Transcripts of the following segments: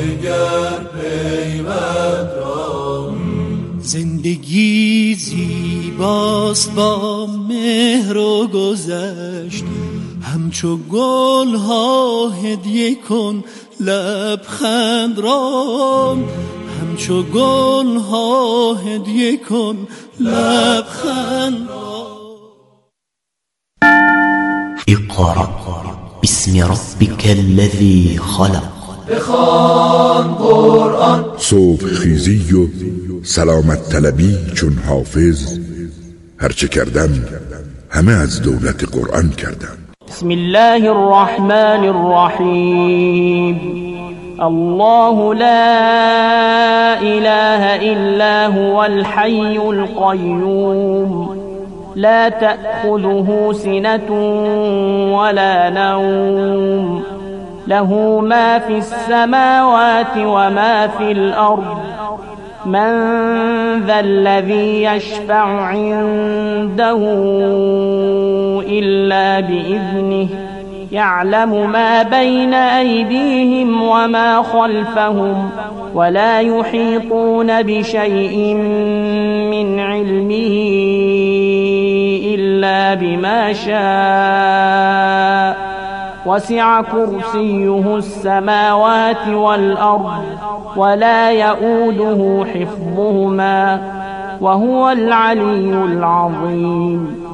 دگر پیوند را. زندگی زیباست با مهر و گذشت، همچو گل ها هدیه کن لبخند را، همچو گل ها هدیه کن لبخند را. اقرأ باسم ربک الذی خلق. بخوان قرآن. صبح خیزی و سلامت طلبی چون حافظ، هرچه کردن همه از دولت قرآن کردن. بسم الله الرحمن الرحیم. الله لا اله الا هو الحي القيوم لا تأخذه سنة ولا نوم له ما في السماوات وما في الأرض من ذا الذي يشفع عنده إلا بإذنه يعلم ما بين أيديهم وما خلفهم ولا يحيطون بشيء من علمه إلا بما شاء وسع كرسيه السماوات والأرض ولا يؤوده حفظهما وهو العلي العظيم.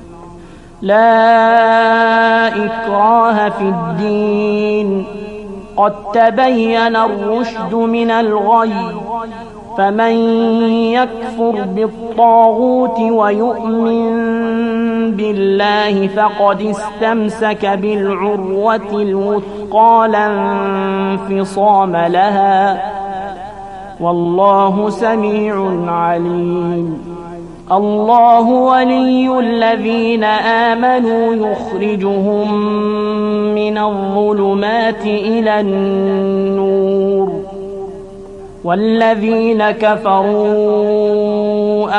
لا إكراه في الدين قد تبين الرشد من الغي فمن يكفر بالطاغوت ويؤمن بالله فقد استمسك بالعروة الوثقى لا انفصام لها والله سميع عليم. الله ولي الذين آمنوا يخرجهم من الظلمات إلى النور والذين كفروا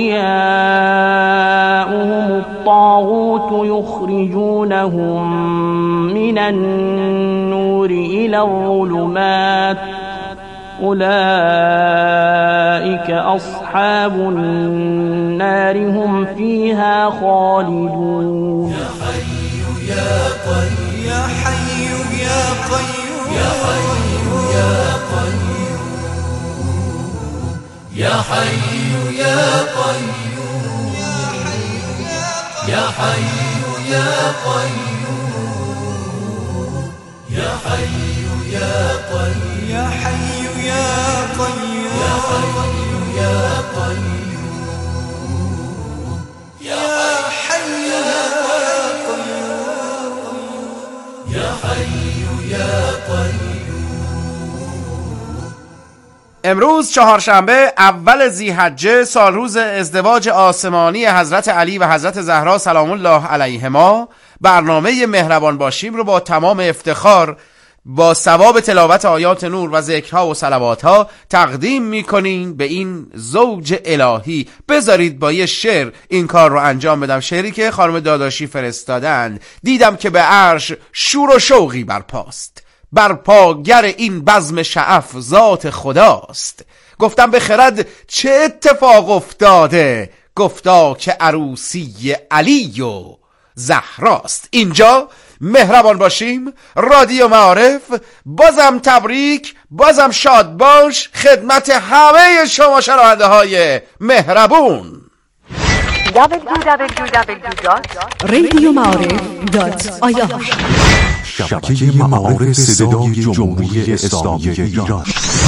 أولياؤهم الطاغوت يخرجونهم من النور إلى الظلمات أولئك أصحاب النار هم فيها خالدون. يا حي يا قيوم يا حي يا قيوم يا حي يا قيوم يا حي يا قيوم يا حي يا قيوم يا حي يا قيوم يا حي يا قيوم يا حي يا قيوم يا حي يا قيوم يا حي يا قيوم. امروز چهارشنبه اول ذی‌حجه سال روز ازدواج آسمانی حضرت علی و حضرت زهرا سلام الله علیهما، برنامه مهربان باشیم رو با تمام افتخار با ثواب تلاوت آیات نور و ذکرها و صلواتها تقدیم میکنین به این زوج الهی. بذارید با یه شعر این کار رو انجام بدم، شعری که خانم داداشی فرستادن. دیدم که به عرش شور و شوقی برپاست، برپاگر این بزم شعف ذات خداست. گفتم به خرد چه اتفاق افتاده، گفتا که عروسی علی و زهراست. اینجا مهربان باشیم رادیو معارف، بازم تبریک، بازم شاد باش خدمت همه شما شنونده های مهربون. www.radioma'arif.ir شبکه معارف صدای جمهوری اسلامی ایران.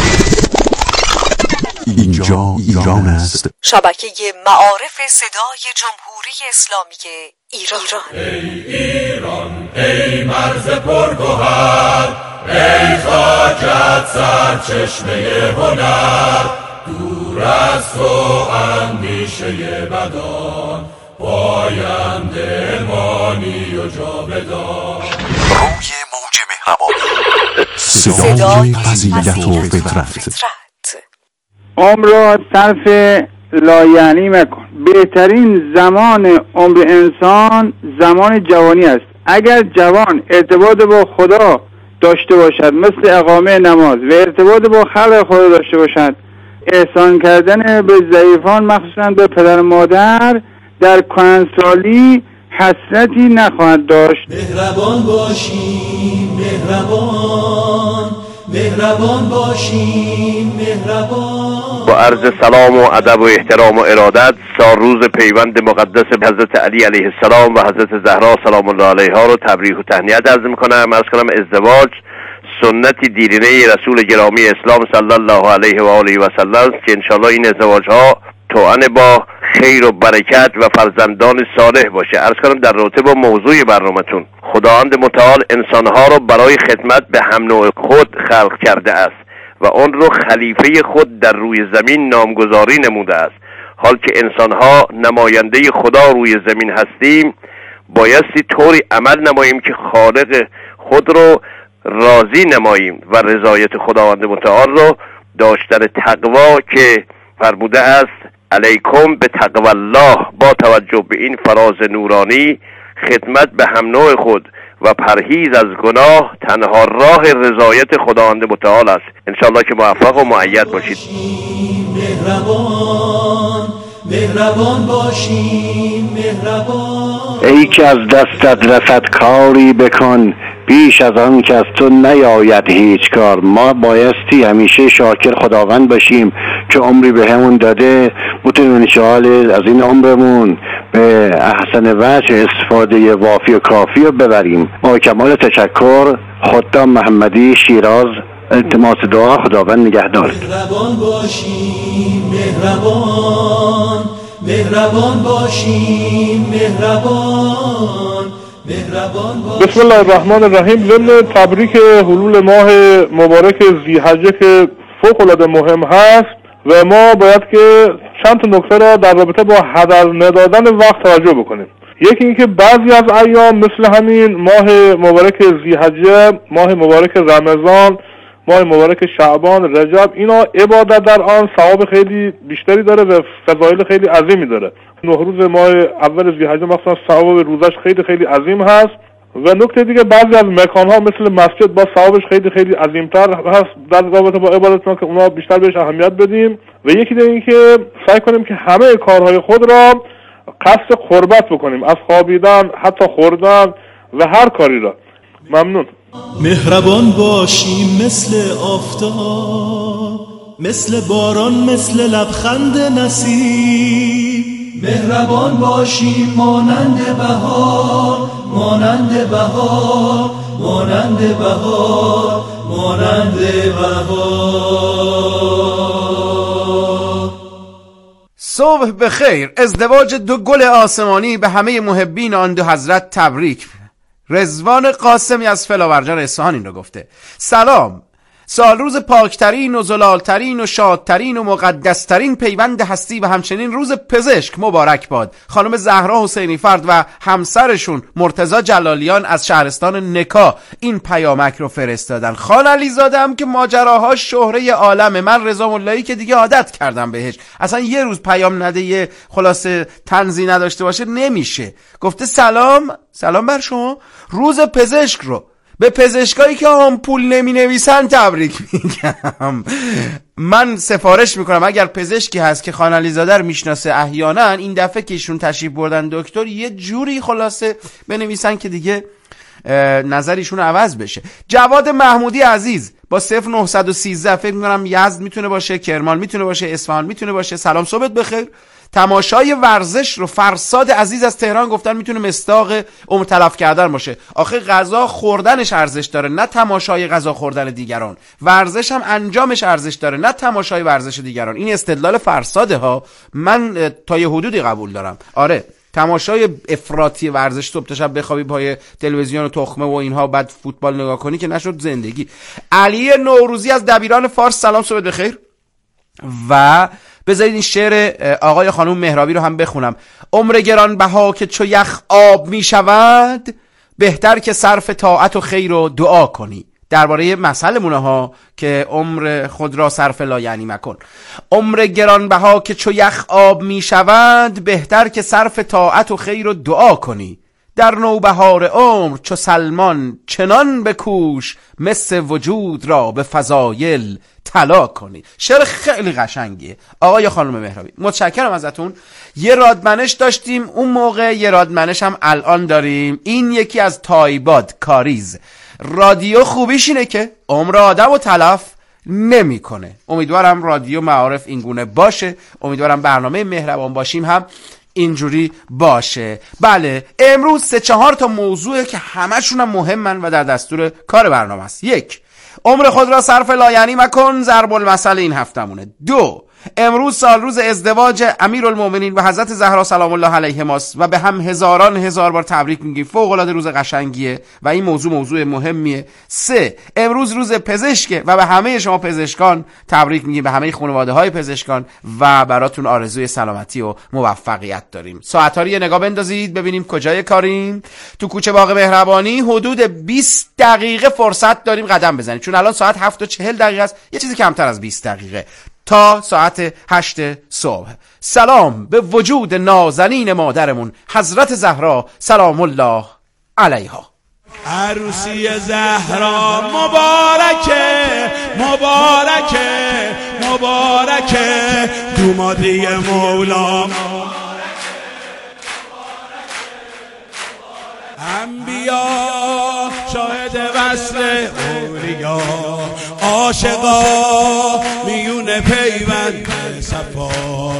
اینجا ایران است. شبکه معارف صدای جمهوری اسلامی ایران. ای ایران ای مرز پرگوهر، ای خاکت سرچشمه هنر، دور از تو اندیشه بدان، پاینده مانی و جاودان. روی موج مهربان، صدای فضیلت و فطرت. عمر را صرف لایعنی مکن. بهترین زمان عمر انسان زمان جوانی است. اگر جوان ارتباط با خدا داشته باشد، مثل اقامه نماز و ارتباط با خلق خود داشته باشد. احسان کردن به ضعیفان مخصوصا به پدر مادر در کهنسالی حسرتی نخواهد داشت. مهربان باشیم مهربان، مهربان باشیم مهربان. با عرض سلام و ادب و احترام و ارادت، سالروز پیوند مقدس حضرت علی علیه السلام و حضرت زهرا سلام الله علیها رو تبریک و تهنیت عرض میکنم. عرض کنم ازدواج سنتی دیرینه رسول گرامی اسلام صلی الله علیه و آله و سلم که انشالله این ازدواج ها توأن با خیر و برکت و فرزندان صالح باشه. عرض کنم در رابطه با موضوع برنامه‌تون، خداوند متعال انسانها رو برای خدمت به هم نوع خود خلق کرده است و آن رو خلیفه خود در روی زمین نامگذاری نموده است. حال که انسانها نماینده خدا روی زمین هستیم، بایستی طوری عمل نماییم که خالق خود رو راضی نماییم و رضایت خداوند متعال رو داشتن تقوا که فرموده است علیکم به تقوی الله، با توجه به این فراز نورانی خدمت به هم نوع خود و پرهیز از گناه تنها راه رضایت خداوند متعال است. انشاءالله که موفق و مؤید باشید. مهربان مهربان باشیم مهربان. ای که از دستت رسد کاری بکن، بیش از آن که از تو نیاید هیچ کار. ما بایستی همیشه شاکر خداوند باشیم که عمری به همون داده، بتونیم انشاءالله از این عمرمون به احسن وجه استفاده وافی و کافی رو ببریم. با کمال تشکر، خدام محمدی، شیراز. التماس دعا، خداوند نگهدار. مهربان باشیم مهربان، مهربان باشیم مهربان، مهربان باشیم. بسم الله الرحمن الرحیم. ضمن تبریک حلول ماه مبارک ذی‌حجه که فوق العاده مهم هست و ما باید که چند تا نکته را در رابطه با هدر ندادن وقت توجه بکنیم. یکی اینکه بعضی از ایام مثل همین ماه مبارک ذی‌حجه، ماه مبارک رمضان، ماه مبارک شعبان، رجب، اینا عبادت در آن ثواب خیلی بیشتری داره و فضایل خیلی عظیمی داره. 9 روز ماه اول ذی‌حجه مثلا ثواب روزش خیلی خیلی عظیم هست و نکته دیگه بعضی از مکان‌ها مثل مسجد با ثوابش خیلی خیلی عظیم‌تر هست در رابطه با عبادت که اونا بیشتر بهش اهمیت بدیم. و یکی دیگه این که سعی کنیم که همه کارهای خود را قصد قربت بکنیم، از خوابیدن حتی خوردن و هر کاری را. ممنون. مهربان باشیم مثل آفتاب، مثل باران، مثل لبخند نسیم. مهربان باشیم مانند بهار، مانند بهار، مانند بهار، مانند بهار. صبح بخیر. ازدواج دو گل آسمانی به همه محبین آن دو حضرت تبریک. رضوان قاسمی از فلاورجان اصفهان این رو گفته. سلام، سالروز پاکترین و زلالترین و شادترین و مقدسترین پیوند هستی و همچنین روز پزشک مبارک باد. خانم زهرا حسینی فرد و همسرشون مرتضی جلالیان از شهرستان نکا این پیامک رو فرستادن. خان علیزاده هم که ماجراها شهره عالمه، من رضا ملایی که دیگه عادت کردم بهش، اصلا یه روز پیام نده، یه خلاصه طنزی نداشته باشه نمیشه. گفته سلام بر شما، روز پزشک رو به پزشکایی که آمپول نمی نویسن تبریک میگم. من سفارش میکنم اگر پزشکی هست که خان علیزاده رو میشناسه احیانا این دفعه که ایشون تشریف بردن دکتر یه جوری خلاصه بنویسن که دیگه نظریشون عوض بشه. جواد محمودی عزیز با 0913 فکر میکنم یزد میتونه باشه، کرمان میتونه باشه، اصفهان میتونه باشه. سلام، صبحت بخیر. تماشای ورزش رو فرساد عزیز از تهران گفتن میتونه مصداق عمر تلف کردن باشه. آخه غذا خوردنش ارزش داره، نه تماشای غذا خوردن دیگران. ورزش هم انجامش ارزش داره، نه تماشای ورزش دیگران. این استدلال فرساده ها، من تا یه حدودی قبول دارم. آره، تماشای افراطی ورزش، صبح تا شب بخوابی پای تلویزیون و تخمه و اینها بعد فوتبال نگاه کنی که نشد زندگی. علی نوروزی از دبیران فارس، سلام، صبح بخیر. و بذارید این شعر آقای خانوم مهرابی رو هم بخونم. عمر گرانبها که چو یخ آب می شود، بهتر که صرف طاعت و خیر و دعا کنی. درباره مسئلمونه ها که عمر خود را صرف لا یعنی مکن. عمر گرانبها که چو یخ آب می شود، بهتر که صرف طاعت و خیر و دعا کنی. در نوبهار عمر چو سلمان چنان بکوش، مثل وجود را به فضایل طلا کنی. شعر خیلی قشنگیه آقای خانم مهرابی، متشکرم ازتون. یه رادمنش داشتیم اون موقع، یه رادمنش هم الان داریم. این یکی از تایباد کاریز. رادیو خوبیش اینه که عمر آدم و تلف نمیکنه. امیدوارم رادیو معارف اینگونه باشه، امیدوارم برنامه مهربان باشیم هم اینجوری باشه. بله امروز 3-4 تا موضوعه که همشون هم مهمن و در دستور کار برنامه است. 1. عمر خود را صرف لایعنی مکن، ضرب المثل این هفتمونه. 2. امروز سال روز ازدواج امیرالمومنین و حضرت زهرا سلام الله علیهما است و به هم هزار بار تبریک میگیم. فوق العاده روز قشنگیه و این موضوع مهمیه. 3. امروز روز پزشکه و به همه شما پزشکان تبریک میگیم، به همه خانواده های پزشکان و براتون آرزوی سلامتی و موفقیت داریم. ساعت‌ها رو یه نگاه بندازید ببینیم کجای کاریم. تو کوچه باغ مهربانی حدود 20 دقیقه فرصت داریم قدم بزنید، چون الان ساعت 7:40 است، یه چیزی کمتر از 20 دقیقه تا ساعت 8 صبح. سلام به وجود نازنین مادرمون حضرت زهرا سلام الله علیها. عروسی زهرا مبارکه مبارکه مبارکه، دومادی مولا انبیا شاهد وصل اولیا، عاشقا میون پیوند صفا،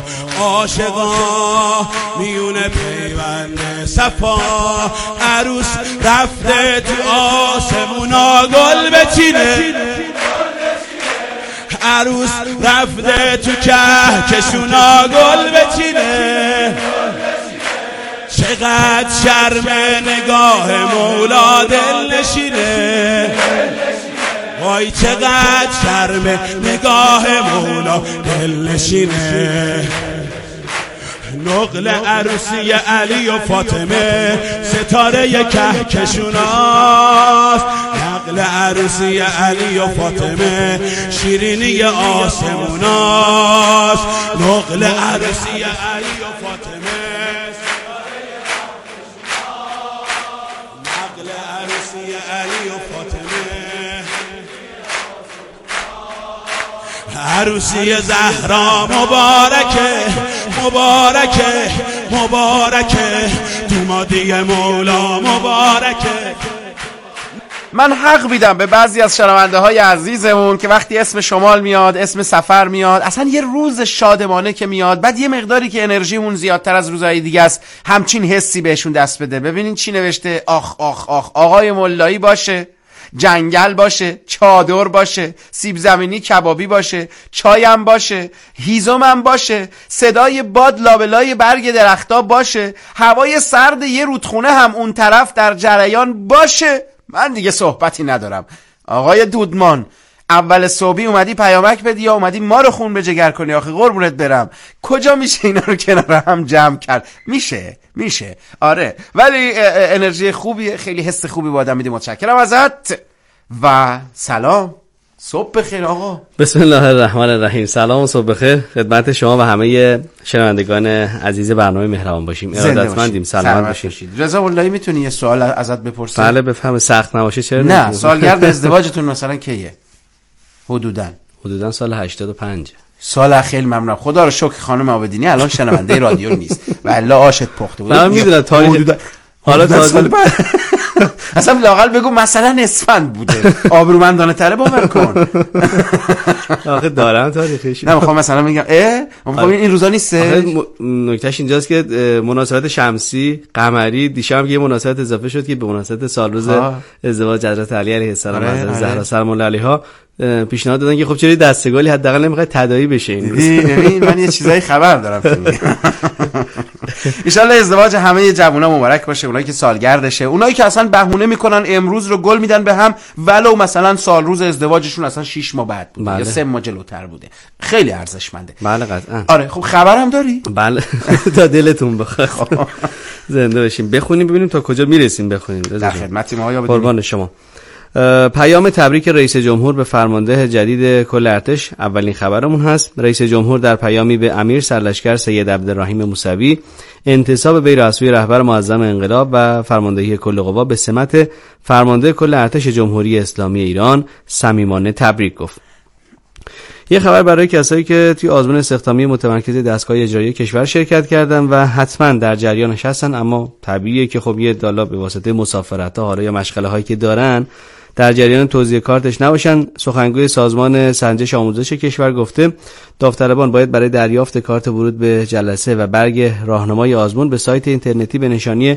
عاشقا میون پیوند صفا. عروس رفته تو آسمونا گل بچینه، عروس رفته تو کهکشونا گل بچینه. چقدر شرم نگاه مولا دل نشینه، وای چقدر شرم نگاه مولا دل نشینه. نقل عروسی علی و فاطمه ستاره کهکشوناست، نقل عروسی علی و فاطمه شیرینی آسموناست. نقل عروسی علی و فاطمه عروسی زهرا مبارکه مبارکه مبارکه، دومادی مولا مبارکه. من حق میدم به بعضی از شنونده های عزیزمون که وقتی اسم شمال میاد، اسم سفر میاد، اصلا یه روز شادمانه که میاد، بعد یه مقداری که انرژیمون زیادتر از روزهای دیگه است، همچین حسی بهشون دست بده. ببینین چی نوشته. آخ آخ آخ، آقای ملایی باشه، جنگل باشه، چادر باشه، سیب زمینی کبابی باشه، چایم باشه، هیزمم باشه، صدای باد لابلای برگ درختا باشه، هوای سرد یه رودخونه هم اون طرف در جریان باشه. من دیگه صحبتی ندارم. آقای دودمان، اول صبحی اومدی پیامک بدی یا اومدی ما رو خون به جگر کنی؟ آخه قربونت برم، کجا میشه اینا رو کنار هم جمع کرد؟ میشه آره، ولی انرژی خوبیه، خیلی حس خوبی با آدم میده. متشکرم ازت و سلام. صبح بخیر آقا. بسم الله الرحمن الرحیم. سلام و صبح بخیر خدمت شما و همه شنوندگان عزیز برنامه مهربان باشیم. ارادتمندیم. سلامت باشید. رضا والله میتونی یه سوال ازت بپرسم؟ بله بفهم. سخت نباشه. چرا نه سالگرد ازدواجتون مثلا کیه؟ حدوداً سال 85. سال خیلی ممنونم. خدا رو شکر خانم آبدینی الان شنونده رادیو نیست و الا آشت پخته بود. من میدونم تاریخ حالا تازه اصلا لاقل بگو مثلا اسفند بوده، آبرومندانه تره باور کن. آخه دارم تاریخش. نه میخوام مثلا میگم میخوام این روزا نیسته. نکتهش اینجاست که مناسبت شمسی قمری دیشب یه مناسبت اضافه شد که به مناسبت سال روز ازدواج حضرت علی علیه السلام و حضرت زهرا سلام الله علیها پیشنهاد دادن که خب چرا دستگالی حداقل نمیخواد تداعی بشه این. ببین من یه چیزایی خبر دارم ان شاءالله ازدواج همه جوونا مبارک باشه، اونایی که سالگردشه، اونایی که اصلا بهونه میکنن امروز رو گل میدن به هم ولو مثلا سال روز ازدواجشون اصلا 6 ماه بعد بوده یا 3 ماه جلوتر بوده. خیلی ارزشمنده. بله قطعا. آره خب خبرم داری؟ بله تا دلتون بخواد زنده باشیم. بخونیم ببینیم تا کجا میرسیم. بخونیم. در خدمتیم آقا. قربان شما. پیام تبریک رئیس جمهور به فرمانده جدید کل ارتش اولین خبرمون هست. رئیس جمهور در پیامی به امیر سرلشکر سید عبدالرحیم موسوی انتصاب وی را از سوی رهبر معظم انقلاب و فرماندهی کل قوا به سمت فرمانده کل ارتش جمهوری اسلامی ایران صمیمانه تبریک گفت. یه خبر برای کسایی که توی آزمون استخدامی متمرکز دستگاه اجرایی کشور شرکت کردن و حتما در جریانش هستن، اما طبیعیه که خب یه دالا به واسطه مسافرت‌ها حالا یا مشغله هایی که دارن در جریان توزیع کارتش نباشن. سخنگوی سازمان سنجش آموزش کشور گفته داوطلبان باید برای دریافت کارت ورود به جلسه و برگ راهنمای آزمون به سایت اینترنتی به نشانی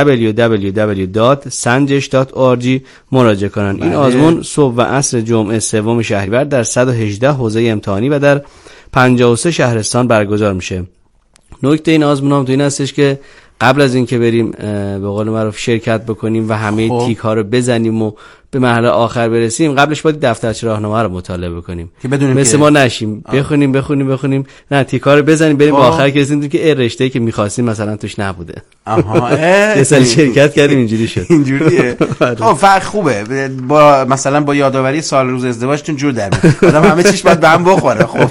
www.sanjesh.org مراجعه کنند. این آزمون صبح و عصر جمعه 3 شهریور در 118 حوزه امتحانی و در 53 شهرستان برگزار میشه. نکته این آزمون هم تو این هستش که قبل از اینکه بریم به قول معروف شرکت بکنیم و همه تیک ها رو بزنیم و به مرحله آخر برسیم، قبلش باید دفترچه راهنما رو مطالعه بکنیم که بدونیم مثل ما نشیم بخونیم نه تیک ها رو بزنیم بریم به آخر که رسیدیم که رشته‌ای که می‌خواستیم مثلا توش نبوده. یه سال شرکت کردیم اینجوری شد. اینجوریه. خب فرق خوبه با مثلا با یادآوری سال روز ازدواجتون جور در میاد. آدم همه چیش باید به هم بخوره. خب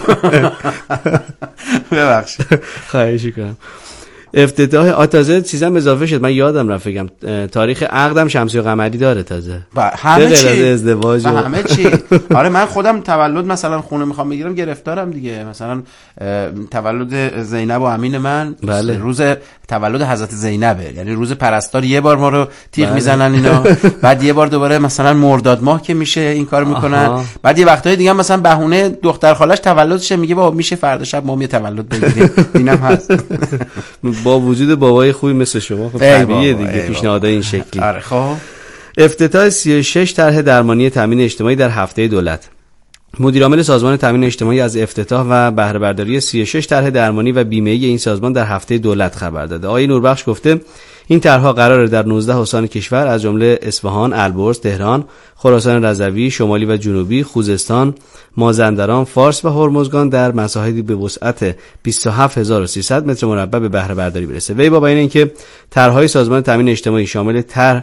ببخشید. خواهش می‌کنم. افتتاح تازه چیزام اضافه شد، من یادم رفت بگم تاریخ عقدم شمسی و قمری داره تازه. همه چی ازدواج همه چی. آره من خودم تولد مثلا خونه میخوام بگیرم گرفتارم دیگه، مثلا تولد زینب و امین من روز تولد حضرت زینبه، یعنی روز پرستار یه بار ما رو تیغ میزنن اینا، بعد یه بار دوباره مثلا مرداد ماه که میشه این کارو میکنن، بعد یه وقتای دیگه مثلا بهونه دختر خالش تولدشه میگه بابا میشه فردا شب ما یه تولد بگیریم. اینم هست. با وجود بابای خوبی مثل شما خب طبیعیه دیگه پیشنهادای این شکلی. آره خب افتتاح 36 طرح درمانی تامین اجتماعی در هفته دولت. مدیر عامل سازمان تامین اجتماعی از افتتاح و بهره برداری 36 طرح درمانی و بیمه‌ای این سازمان در هفته دولت خبر داده. آقای نوربخش گفته این طرح‌ها قراره در 19 استان کشور از جمله اصفهان، البرز، تهران، خراسان رضوی، شمالی و جنوبی، خوزستان، مازندران، فارس و هرمزگان در مساحتی به وسعت 27300 متر مربع به بهره برداری برسه. وی با بیان اینکه طرح‌های سازمان تامین اجتماعی شامل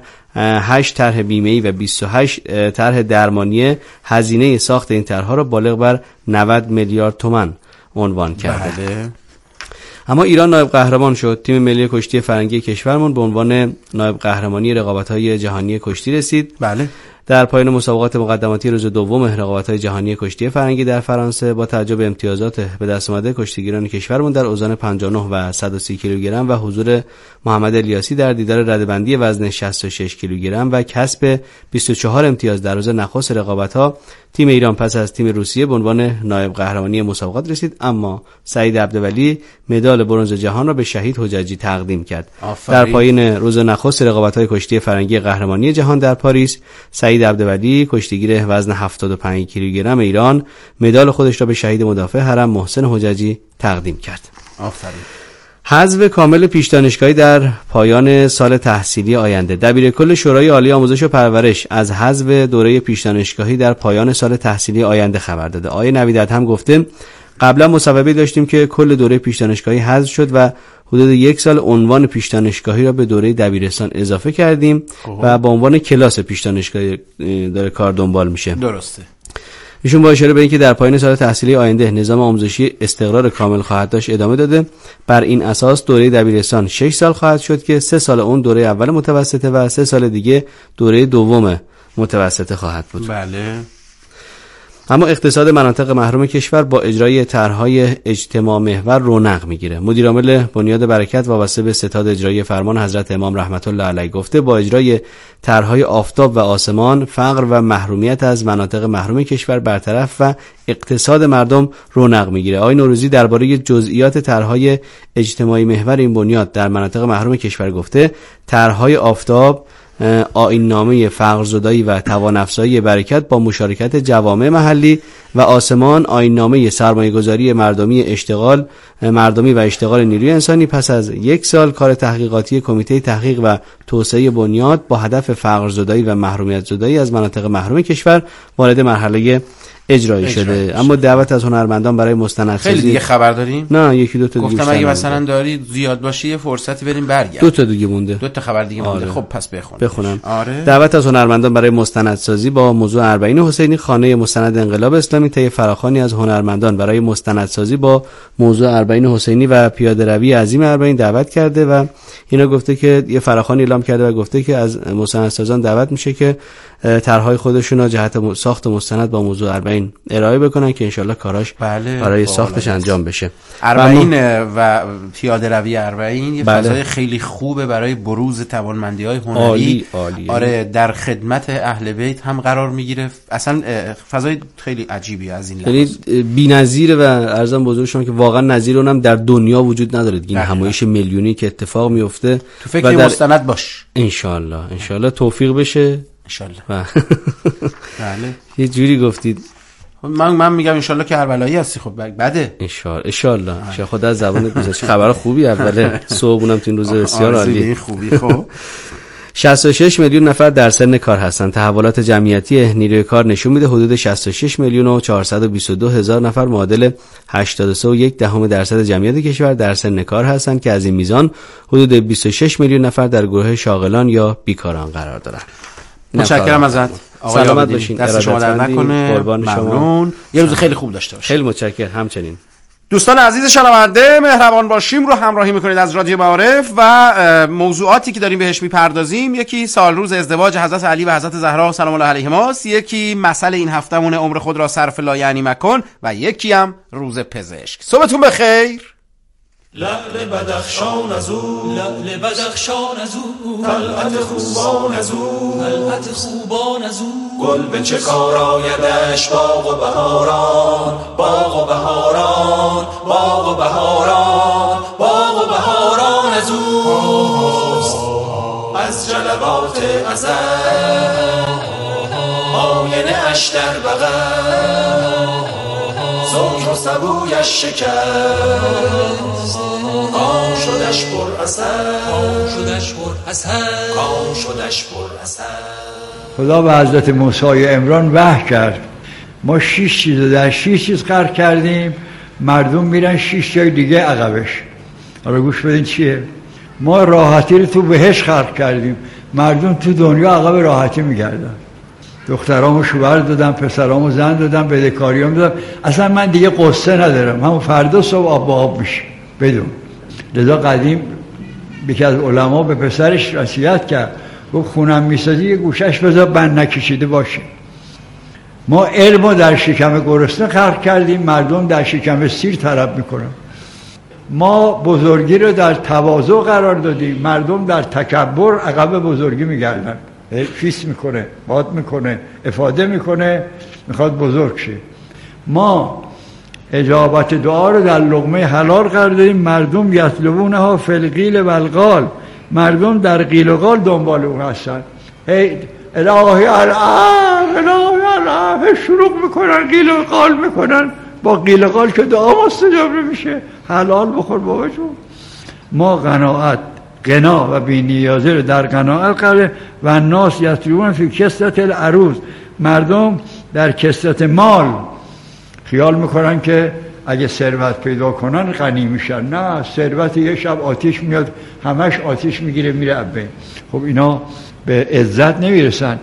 8 طرح بیمه‌ای و 28 طرح درمانی، هزینه ساخت این طرح‌ها را بالغ بر 90 میلیارد تومان عنوان کرده. اما ایران نایب قهرمان شد. تیم ملی کشتی فرنگی کشورمون به عنوان نایب قهرمانی رقابت‌های جهانی کشتی رسید. بله. در پایان مسابقات مقدماتی روز دوم رقابت‌های جهانی کشتی فرنگی در فرانسه با توجه به امتیازات به دست آمده کشتیگیران کشورمون در اوزان 59 و 130 کیلوگرم و حضور محمد الیاسی در دیدار رده‌بندی وزن 66 کیلوگرم و کسب 24 امتیاز در روز نخست رقابت‌ها، تیم ایران پس از تیم روسیه به عنوان نایب قهرمانی مسابقات رسید، اما سعید عبدولی مدال برنز جهان را به شهید حججی تقدیم کرد. در پایان روز نخست رقابت‌های کشتی فرنگی قهرمانی جهان در پاریس، سعید عبدولی کشتیگیر وزن 75 کیلوگرم ایران مدال خودش را به شهید مدافع حرم محسن حججی تقدیم کرد. آفرین. حذف کامل پیش دانشگاهی در پایان سال تحصیلی آینده. دبیرکل شورای عالی آموزش و پرورش از حذف دوره پیش دانشگاهی در پایان سال تحصیلی آینده خبر داده. آقای نویدت هم گفته قبلا مصوبه داشتیم که کل دوره پیش دانشگاهی حذف شد و حدود 1 سال عنوان پیش دانشگاهی را به دوره دبیرستان اضافه کردیم و با عنوان کلاس پیش دانشگاهی داره کار دنبال میشه. درسته. ایشون با اشاره به اینکه در پایان سال تحصیلی آینده نظام آموزشی استقرار کامل خواهد داشت ادامه داده. بر این اساس دوره دبیرستان 6 سال خواهد شد که 3 سال اون دوره اول متوسطه و 3 سال دیگه دوره دوم متوسطه خواهد بود. بله. اما اقتصاد مناطق محروم کشور با اجرای طرح‌های اجتماع محور رونق میگیره. مدیر عامل بنیاد برکت وابسته به ستاد اجرایی فرمان حضرت امام رحمت الله علیه گفته با اجرای طرح‌های آفتاب و آسمان فقر و محرومیت از مناطق محروم کشور برطرف و اقتصاد مردم رونق میگیره. آقای نوروزی درباره جزئیات طرح‌های اجتماعی محور این بنیاد در مناطق محروم کشور گفته طرح‌های آفتاب آیین‌نامه فقرزدایی و توان‌افزایی برکت با مشارکت جوامع محلی و آسمان آیین‌نامه سرمایه‌گذاری مردمی و اشتغال نیروی انسانی پس از 1 سال کار تحقیقاتی کمیته تحقیق و توسعه بنیاد با هدف فقرزدایی و محرومیت زدایی از مناطق محروم کشور وارد مرحله اجرایی شده. اما دعوت از هنرمندان برای مستندسازی. خیلی دیگه خبر داریم؟ نه یکی دو تا دیگه. گفتم اگه مثلا داری زیاد باشه یه فرصتی بریم برگرد. دو تا دیگه مونده. دو تا خبر دیگه مونده. آره. خب پس بخونم. آره. دعوت از هنرمندان برای مستندسازی با موضوع اربعین حسینی. خانه مستند انقلاب اسلامی طی فراخوانی از هنرمندان برای مستندسازی با موضوع اربعین حسینی و پیاده‌روی عظیم اربعین دعوت کرده و اینا گفته که یه فراخوانی اعلام کرده و گفته که از مستندسازان دعوت میشه که طرح‌های خودشون را جهت ساخت مستند با موضوع اربعین ارائه بکنن که انشالله کاراش برای ساختش انجام بشه. اربعین و پیاده روی اربعین یه فضای خیلی خوبه برای بروز توانمندی‌های هنری. عالی. آره در خدمت اهل بیت هم قرار میگیره. اصلا فضای خیلی عجیبی از این لحاظ. یعنی بی‌نظیره و عرضم بزرگ شما که واقعا نظیر اونم در دنیا وجود نداره. این همایش میلیونی که اتفاق میفته تو فکر مستند باش. انشالله توفیق بشه. انشالله. بله. یه جوری گفتید. من میگم انشالله که کربلایی هستی. خب بده. انشالله. خدا از زبانت گذشت. خبر خوبی اوله. صبحونم تو این روز بسیار عالی. خوبی. خب 66 میلیون نفر در سن کار هستند. تحولات جمعیتی نیروی کار نشون میده حدود 66 میلیون و 422 هزار نفر معادل 83.1% جمعیت کشور در سن کار هستند که از این میزان حدود 26 میلیون نفر در گروه شاغلان یا بیکاران قرار دارند. متشکرم ازت. سلامت باشین. دست شما در نکنه. قربان شما. یه روز خیلی خوب داشته باشید. خیلی متشکرم. همچنین. دوستان عزیز شنونده مهربان باشیم رو همراهی میکنید از رادیو معارف و موضوعاتی که داریم بهش میپردازیم یکی سال روز ازدواج حضرت علی و حضرت زهرا سلام الله علیهما، یکی مسئله این هفتمون عمر خود را صرف لا یعنی مکن و یکی هم روز پزشک. صبحتون بخیر. لعل بدخشان از او لعل بدخشان از او طلعت خوبان از او طلعت خوبان از او گل به چه کار آیدش باغ و بهاران باغ و بهاران باغ و بهاران باغ و بهاران از او از جلوات ازل آینه اش در بغل سکر و سبویش شکست کام شدش پر اثر کام شدش پر اثر. خدا به حضرت موسی عمران وحی کرد ما 6 چیز در 6 چیز خلق کردیم، مردم میرن 6 جای دیگه عقبش. حالا گوش بدین چیه. ما راحتی رو تو بهش خلق کردیم، مردم تو دنیا عقب راحتی میگردن. دخترامو شوهر دادم، پسرامو زن دادم، بدهکاریام دادم، اصلا من دیگه قصه ندارم، همون فردا صبح آب با آب میشه بدون. لذا قدیم یکی از علما به پسرش وصیت کرد، گفت خونم میسازی یه گوشش بذار بند نکشیده باشه. ما علمو در شکم گرسنه خلق کردیم، مردم در شکم سیر طلب میکنن. ما بزرگی رو در تواضع قرار دادیم، مردم در تکبر عقب بزرگی میگردن. فیس میکنه، باد میکنه، افاده میکنه، میخواد بزرگ شه. ما اجابت دعا رو در لقمه حلال قرار دادیم، مردم یطلبونها فی القیل و القال، مردم در قیل و قال دنبال اون هستن. الهی الهی شروع میکنن قیل و قال میکنن، با قیل و قال که دعا مستجاب نمیشه. حلال بخور بابا جون. ما غنا و بی‌نیازی رو در قناعت قراره و ناس یطلبون فی کثرت العروض، مردم در کثرت مال خیال میکنن که اگه ثروت پیدا کنن غنی میشن. نه، ثروت یه شب آتیش میاد همش آتیش میگیره میره ابه. خب اینا به عزت نمیرسن.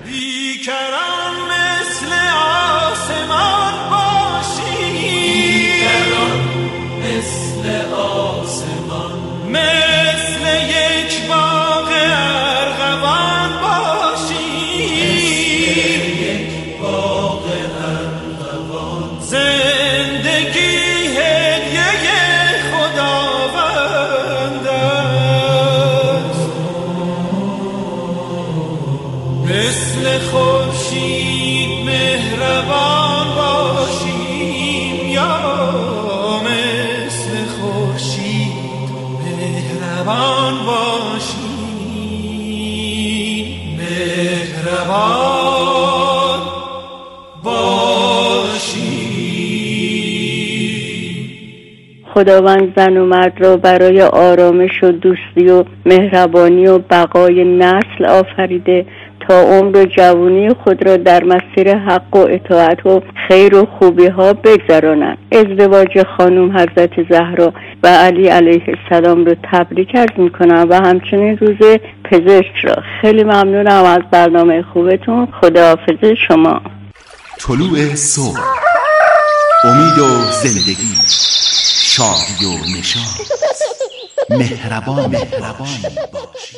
خداوند زن و مرد را برای آرامش و دوستی و مهربانی و بقای نسل آفریده تا عمر و جوانی خود را در مسیر حق و اطاعت و خیر و خوبی ها بگذرانند. ازدواج خانم حضرت زهرا و علی علیه السلام رو تبریک عرض میکنم و همچنین روز پزشک را. خیلی ممنونم از برنامه خوبتون. خداحافظ شما. طلوع صبح، امید و زندگی، شادی و نشاط، مهربان باشی.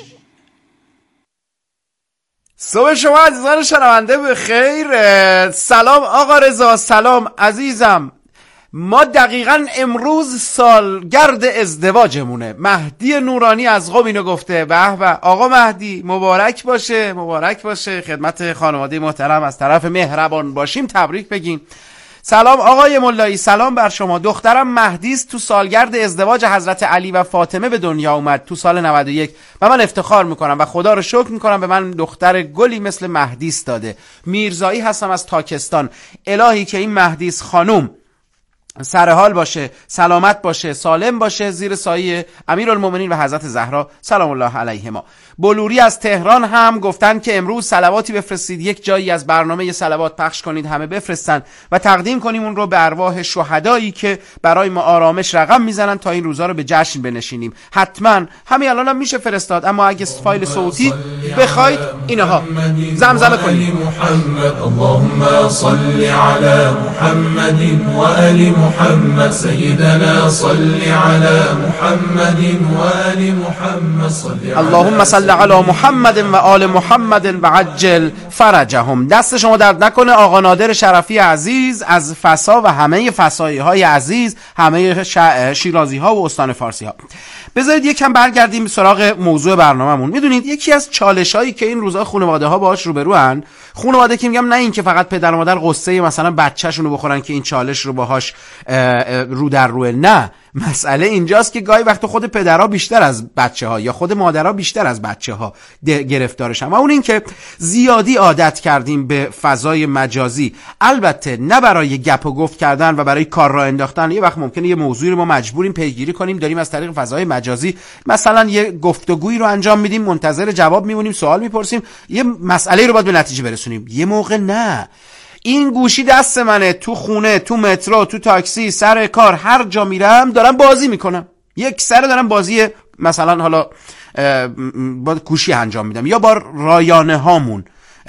صبح شما عزیزان شنونده بخیر. سلام آقا رضا، سلام عزیزم. ما دقیقاً امروز سالگرد ازدواجمونه. مهدی نورانی از قم اینو گفته. به به آقا مهدی، مبارک باشه، مبارک باشه. خدمت خانواده محترم از طرف مهربان باشیم تبریک بگین. سلام آقای ملایی، سلام بر شما. دخترم مهدیست، تو سالگرد ازدواج حضرت علی و فاطمه به دنیا اومد تو سال 91 و من افتخار میکنم و خدا رو شکر میکنم به من دختر گلی مثل مهدیست داده. میرزایی هستم از تاکستان. الهی که این مهدیست خانوم سرحال باشه، سلامت باشه، سالم باشه، زیر سایه امیرالمومنین و حضرت زهرا سلام الله علیهما. بلوری از تهران هم گفتن که امروز صلواتی بفرستید، یک جایی از برنامه صلوات پخش کنید، همه بفرستن و تقدیم کنیم اون رو به ارواح شهدایی که برای ما آرامش رقم میزنن تا این روزا رو به جشن بنشینیم. حتما همین الان هم میشه فرستاد، اما اگه فایل صوتی بخواید اینها زمزمه کنید. اللهم صل علی محمد و آل محمد سيدنا صل على محمد وآل محمد صل اللهم صل على محمد و آل محمد و عجل فرجهم. دست شما درد نکنه آقا نادر شرفی عزیز از فسا و همه فسایی های عزیز، همه شیرازی ها و استان فارسی ها. بذارید یکم برگردیم سراغ موضوع برنامه‌مون. میدونید یکی از چالش‌هایی که این روزا خانواده ها باهاش روبروان، خانواده که میگم نه این که فقط پدر و مادر قصه مثلا بچه‌شون رو بخورن که این چالش رو باهاش رو در روه، نه، مسئله اینجاست که گاهی وقت خود پدرها بیشتر از بچه‌ها یا خود مادرها بیشتر از بچه‌ها گرفتارشن و اون این که زیادی عادت کردیم به فضای مجازی. البته نه برای گپ و گفت کردن و برای کار راه انداختن. یه وقت ممکنه یه موضوعی رو ما مجبوریم پیگیری کنیم، داریم از طریق فضای مجازی مثلا یه گفتگویی رو انجام میدیم، منتظر جواب میمونیم، سوال میپرسیم، یه مسئله رو باید به نتیجه برسونیم. یه موقع نه، این گوشی دست منه، تو خونه، تو مترو، تو تاکسی، سر کار، هر جا میرم دارم بازی میکنم. یک سر دارم بازی مثلا حالا با گوشی انجام میدم یا با رایانه هامون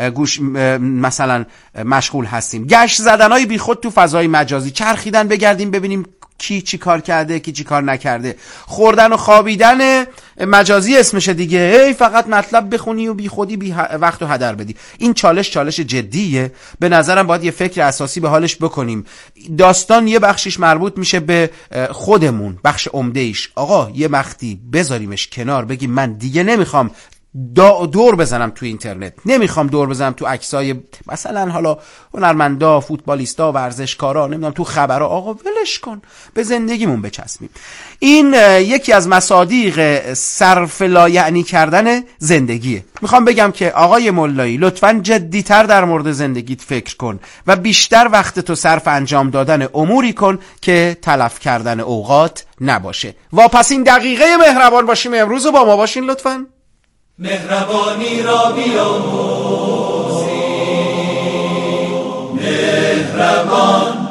مثلا مشغول هستیم. گشت زدنهای بی خود تو فضای مجازی، چرخیدن بگردیم ببینیم کی چی کار کرده، کی چی کار نکرده، خوردن و خوابیدن مجازی اسمشه دیگه، هی فقط مطلب بخونی و بی خودی بی وقت و هدر بدی. این چالش جدیه، به نظرم باید یه فکر اساسی به حالش بکنیم. داستان یه بخشش مربوط میشه به خودمون، بخش عمده‌ایش آقا یه وقتی بذاریمش کنار، بگیم من دیگه نمیخوام دور بزنم تو اینترنت، نمیخوام دور بزنم تو عکسای مثلا حالا هنرمندا، فوتبالیستا، ورزشکارا، نمیدونم تو خبرها. آقا ولش کن، به زندگیمون بچسبیم. این یکی از مصادیق صرف لایعنی کردن زندگیه. میخوام بگم که آقای ملایی لطفاً جدی‌تر در مورد زندگیت فکر کن و بیشتر وقت تو صرف انجام دادن اموری کن که تلف کردن اوقات نباشه. واپسین دقیقه مهربان باشیم امروز با ما باشین لطفاً. مهربانی را بیاموزی، مهربان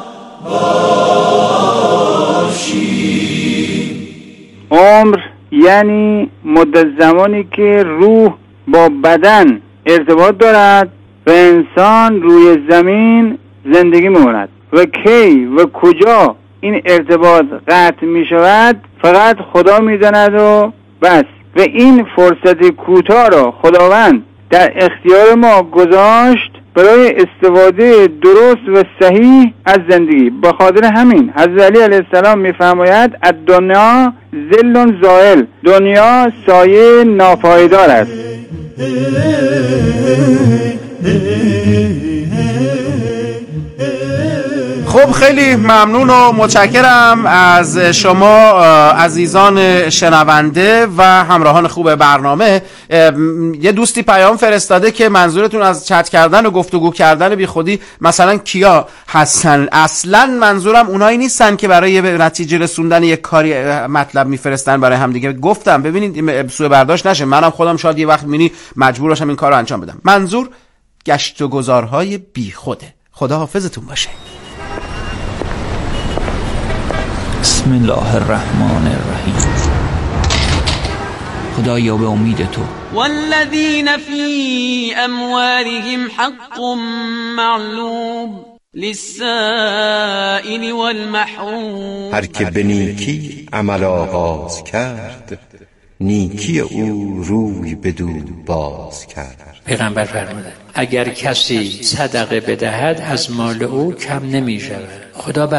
باشی. عمر یعنی مدت زمانی که روح با بدن ارتباط دارد و انسان روی زمین زندگی می‌کند و کی و کجا این ارتباط قطع می‌شود فقط خدا می‌داند و بس. و این فرصت کوتاه را خداوند در اختیار ما گذاشت برای استفاده درست و صحیح از زندگی. به خاطر همین حضرت علی علیه السلام می‌فرماید الدنیا ظل زائل، دنیا سایه ناپایدار است. خب خیلی ممنون و متشکرم از شما عزیزان شنونده و همراهان خوب برنامه. یه دوستی پیام فرستاده که منظورتون از چت کردن و گفتگو کردن بی خودی مثلا کیا هستن؟ اصلا منظورم اونایی نیستن که برای نتیجه رسوندن یک کاری مطلب میفرستن برای هم دیگه. گفتم ببینید سوء برداشت نشه، منم خودم شاید یه وقت مینی مجبور باشم این کارو انجام بدم. منظور گشت و گذارهای بی خوده. خدا حافظتون باشه. بسم الله الرحمن الرحیم. خدایا به امید تو. والذین فی اموالهم حق معلوم للسائل والمحروم. هر که به نیکی عمل آغاز کرد، نیکی او روی بدو باز کرد. پیغمبر فرمودند اگر کسی صدقه بدهد از مال او کم نمی شود. خدا